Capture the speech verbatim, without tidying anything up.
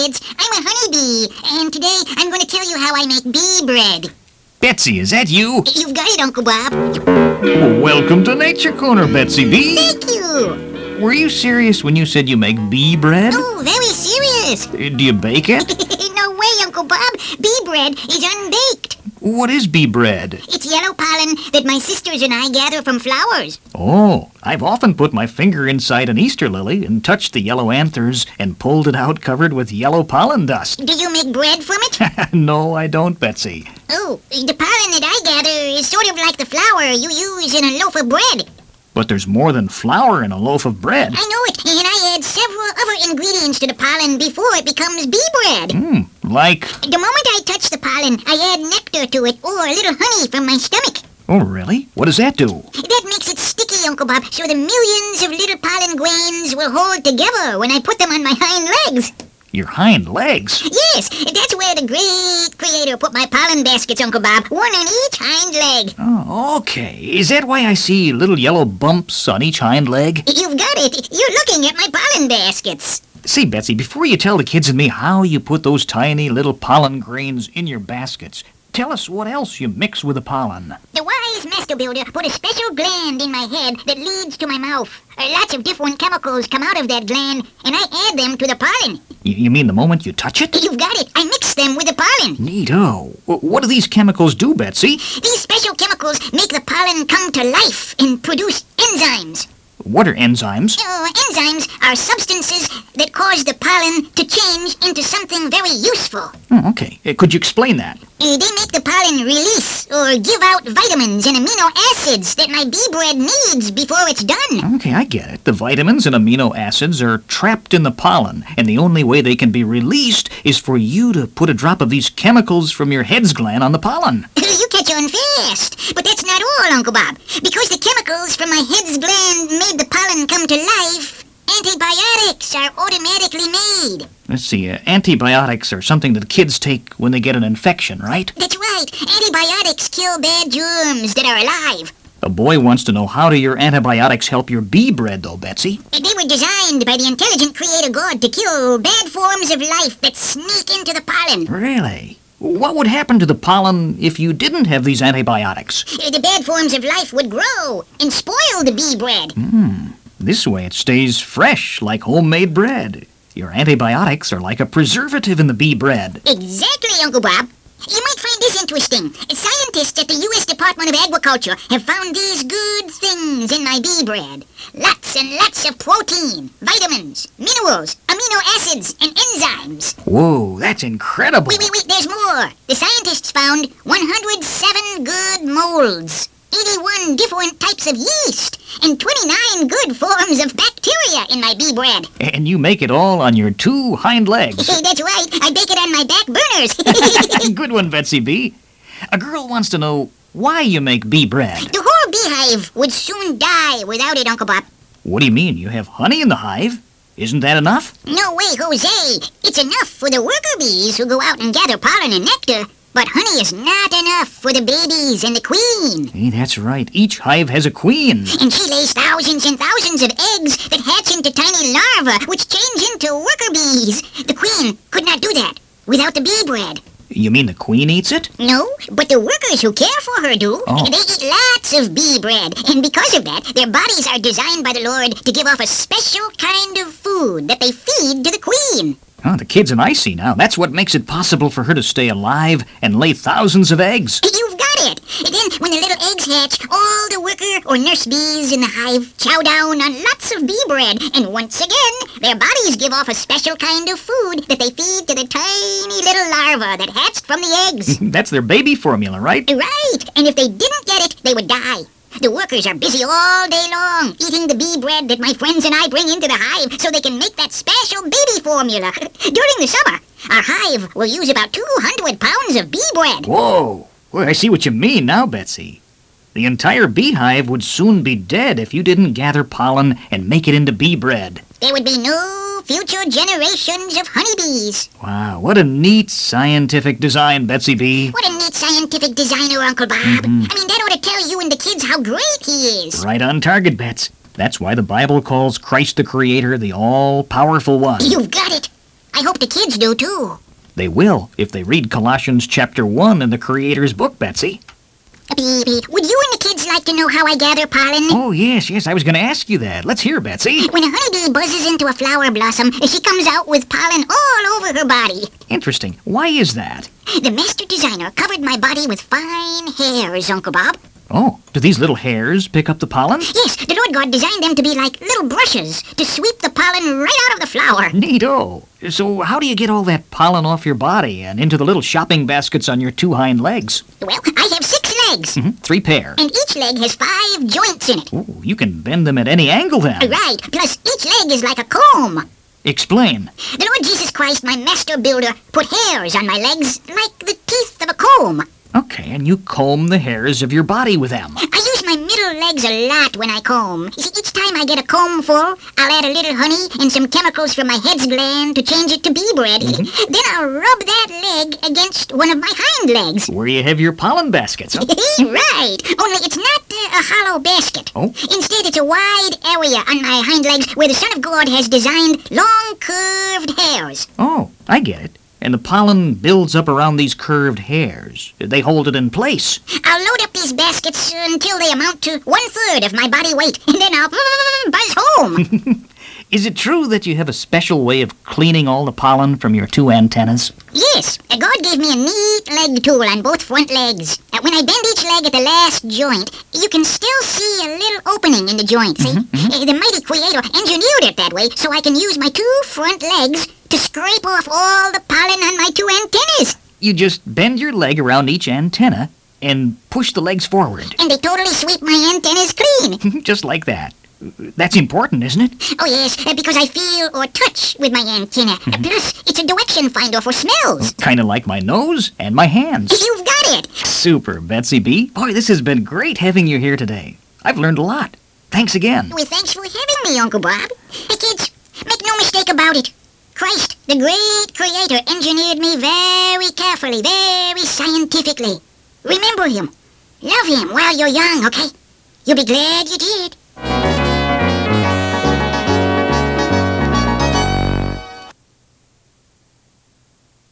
kids. I'm a honeybee, and today I'm going to tell you how I make bee bread. Betsy, is that you? You've got it, Uncle Bob. Welcome to Nature Corner, Betsy B. Thank you. Were you serious when you said you make bee bread? Oh, very serious. Uh, Do you bake it? No way, Uncle Bob. Bee bread is unbaked. What is bee bread? It's yellow pollen that my sisters and I gather from flowers. Oh, I've often put my finger inside an Easter lily and touched the yellow anthers and pulled it out covered with yellow pollen dust. Do you make bread from it? No, I don't, Betsy. Oh, the pollen that I gather is sort of like the flour you use in a loaf of bread. But there's more than flour in a loaf of bread. I know it, and I add several other ingredients to the pollen before it becomes bee bread. Hmm, like... The moment I touch the pollen, I add nectar to it or a little honey from my stomach. Oh, really? What does that do? That makes it sticky, Uncle Bob, so the millions of little pollen grains will hold together when I put them on my hind legs. Your hind legs? Yes, that's where the great creator put my pollen baskets, Uncle Bob. One on each hind leg. Oh, okay. Is that why I see little yellow bumps on each hind leg? You've got it. You're looking at my pollen baskets. See, Betsy, before you tell the kids and me how you put those tiny little pollen grains in your baskets, tell us what else you mix with the pollen. The wise master builder put a special gland in my head that leads to my mouth. Uh, lots of different chemicals come out of that gland, and I add them to the pollen. Y- you mean the moment you touch it? You've got it. I mix them with the pollen. Neato. W- what do these chemicals do, Betsy? These special chemicals make the pollen come to life and produce enzymes. What are enzymes? Uh, enzymes are substances that cause the pollen to change into something very useful. Oh, okay. Uh, could you explain that? Uh, they make the pollen release or give out vitamins and amino acids that my bee bread needs before it's done. Okay, I get it. The vitamins and amino acids are trapped in the pollen, and the only way they can be released is for you to put a drop of these chemicals from your head's gland on the pollen. You catch on fast. But that's not all, Uncle Bob. Because the chemicals from my head's gland made the pollen come to life, antibiotics are automatically made. Let's see, uh, antibiotics are something that kids take when they get an infection, right? That's right. Antibiotics kill bad germs that are alive. A boy wants to know, how do your antibiotics help your bee bread, though, Betsy? They were designed by the intelligent creator God to kill bad forms of life that sneak into the pollen. Really? What would happen to the pollen if you didn't have these antibiotics? The bad forms of life would grow and spoil the bee bread. Hmm. This way it stays fresh, like homemade bread. Your antibiotics are like a preservative in the bee bread. Exactly, Uncle Bob. You might find this interesting. Scientists at the U S Department of Agriculture have found these good things in my bee bread. Lots and lots of protein, vitamins, minerals, amino acids, and enzymes. Whoa, that's incredible. Wait, wait, wait, there's more. The scientists found one hundred seven good molds, eighty-one different types of yeast, and twenty-nine good forms of bacteria in my bee bread. And you make it all on your two hind legs. That's right. I bake it on my back burners. Good one, Betsy B. A girl wants to know why you make bee bread. The whole beehive would soon die without it, Uncle Bob. What do you mean? You have honey in the hive? Isn't that enough? No way, Jose. It's enough for the worker bees who go out and gather pollen and nectar. But honey is not enough for the babies and the queen. Hey, that's right. Each hive has a queen. And she lays thousands and thousands of eggs that hatch into tiny larvae, which change into worker bees. The queen could not do that without the bee bread. You mean the queen eats it? No, but the workers who care for her do. Oh. They eat lots of bee bread, and because of that, their bodies are designed by the Lord to give off a special kind of food that they feed to the queen. Oh, the kids and I see now. That's what makes it possible for her to stay alive and lay thousands of eggs. You've got it. And then, when the little eggs hatch, all the worker or nurse bees in the hive chow down on lots of bee bread. And once again, their bodies give off a special kind of food that they feed to the tiny little larvae that hatched from the eggs. That's their baby formula, right? Right. And if they didn't get it, they would die. The workers are busy all day long, eating the bee bread that my friends and I bring into the hive so they can make that special baby formula. During the summer, our hive will use about two hundred pounds of bee bread. Whoa! Well, I see what you mean now, Betsy. The entire beehive would soon be dead if you didn't gather pollen and make it into bee bread. There would be no future generations of honeybees. Wow, what a neat scientific design, Betsy B. What a neat scientific designer, Uncle Bob. Mm-hmm. I mean, that ought to tell you and the kids how great he is. Right on target, Bets. That's why the Bible calls Christ the Creator the All-Powerful One. You've got it. I hope the kids do, too. They will if they read Colossians chapter one in the Creator's book, Betsy. Beep, beep. Would you and the kids like to know how I gather pollen? Oh, yes, yes, I was going to ask you that. Let's hear, Betsy. When a honeybee buzzes into a flower blossom, she comes out with pollen all over her body. Interesting. Why is that? The master designer covered my body with fine hairs, Uncle Bob. Oh, do these little hairs pick up the pollen? Yes, the Lord God designed them to be like little brushes to sweep the pollen right out of the flower. Neato. So how do you get all that pollen off your body and into the little shopping baskets on your two hind legs? Well, I have six legs. Mm-hmm. Three pair. And each leg has five joints in it. Ooh, you can bend them at any angle then. Right, plus each leg is like a comb. Explain. The Lord Jesus Christ, my master builder, put hairs on my legs like the teeth of a comb. Okay, and you comb the hairs of your body with them. I use my middle legs a lot when I comb. You see, each time I get a comb full, I'll add a little honey and some chemicals from my head's gland to change it to bee bread. Mm-hmm. Then I'll rub that leg against one of my hind legs. Where you have your pollen baskets, huh? Right, only it's not uh, a hollow basket. Oh? Instead, it's a wide area on my hind legs where the Son of God has designed long, curved hairs. Oh, I get it. And the pollen builds up around these curved hairs. They hold it in place. I'll load up these baskets until they amount to one-third of my body weight, and then I'll buzz home. Is it true that you have a special way of cleaning all the pollen from your two antennas? Yes. God gave me a neat leg tool on both front legs. Uh, when I bend each leg at the last joint, you can still see a little opening in the joint, see? Mm-hmm, mm-hmm. Uh, the mighty Creator engineered it that way so I can use my two front legs to scrape off all the pollen on my two antennas. You just bend your leg around each antenna and push the legs forward. And they totally sweep my antennas clean. Just like that. That's important, isn't it? Oh, yes, uh, because I feel or touch with my antenna. Mm-hmm. Uh, plus, it's a direction finder for smells. Kind of like my nose and my hands. You've got it. Super, Betsy B. Boy, this has been great having you here today. I've learned a lot. Thanks again. Well, thanks for having me, Uncle Bob. Hey, kids, make no mistake about it. Christ, the great Creator, engineered me very carefully, very scientifically. Remember him. Love him while you're young, okay? You'll be glad you did.